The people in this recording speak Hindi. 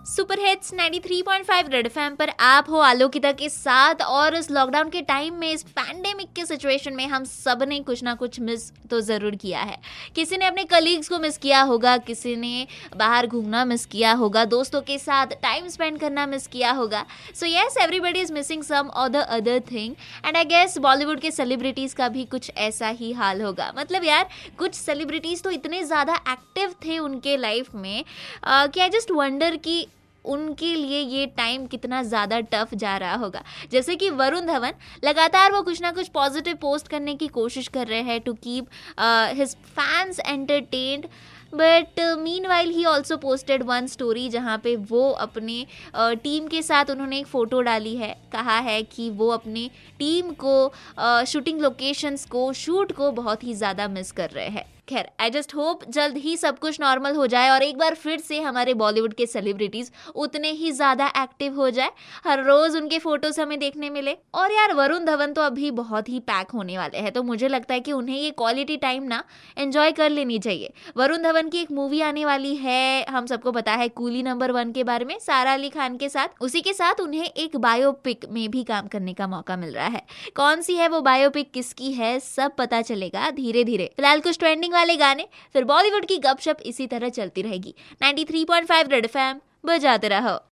सुपर हिट्स 93.5 रेड एफएम पर आप हो आलोकिता के साथ। और इस लॉकडाउन के टाइम में, इस पैंडेमिक के सिचुएशन में हम सब ने कुछ ना कुछ मिस तो ज़रूर किया है। किसी ने अपने कलीग्स को मिस किया होगा, किसी ने बाहर घूमना मिस किया होगा, दोस्तों के साथ टाइम स्पेंड करना मिस किया होगा। So yes, everybody is missing some or the other thing. And I guess Bollywood के सेलिब्रिटीज़ का भी कुछ ऐसा ही हाल होगा। मतलब यार, कुछ सेलिब्रिटीज़ तो इतने ज़्यादा एक्टिव थे उनके लाइफ में कि आई जस्ट वंडर कि उनके लिए ये टाइम कितना ज़्यादा टफ जा रहा होगा। जैसे कि वरुण धवन, लगातार वो कुछ ना कुछ पॉजिटिव पोस्ट करने की कोशिश कर रहे हैं to keep his fans entertained. But meanwhile he also posted one story जहाँ पे वो अपने टीम के साथ उन्होंने एक फ़ोटो डाली है। कहा है कि वो अपनी टीम को, शूटिंग लोकेशंस को, शूट को बहुत ही ज़्यादा मिस कर रहे हैं। खैर, आई जस्ट होप जल्द ही सब कुछ नॉर्मल हो जाए और एक बार फिर से हमारे बॉलीवुड के सेलिब्रिटीज उतने ही ज़्यादा एक्टिव हो जाए, हर रोज़ उनके फोटोज हमें देखने मिले। और यार, वरुण धवन तो अभी बहुत ही पैक होने वाले हैं, तो मुझे लगता है कि उन्हें ये क्वालिटी टाइम ना एंजॉय कर लेनी चाहिए। वरुण धवन की एक मूवी आने वाली है, हम सबको पता है, कूली नंबर 1 के बारे में, सारा अली खान के साथ। उसी के साथ उन्हें एक बायोपिक में भी काम करने का मौका मिल रहा है। कौन सी है वो बायोपिक, किसकी है, सब पता चलेगा धीरे धीरे। फिलहाल कुछ ट्रेंडिंग वाले गाने, फिर बॉलीवुड की गपशप इसी तरह चलती रहेगी। 93.5 रेड एफएम बजाते रहो।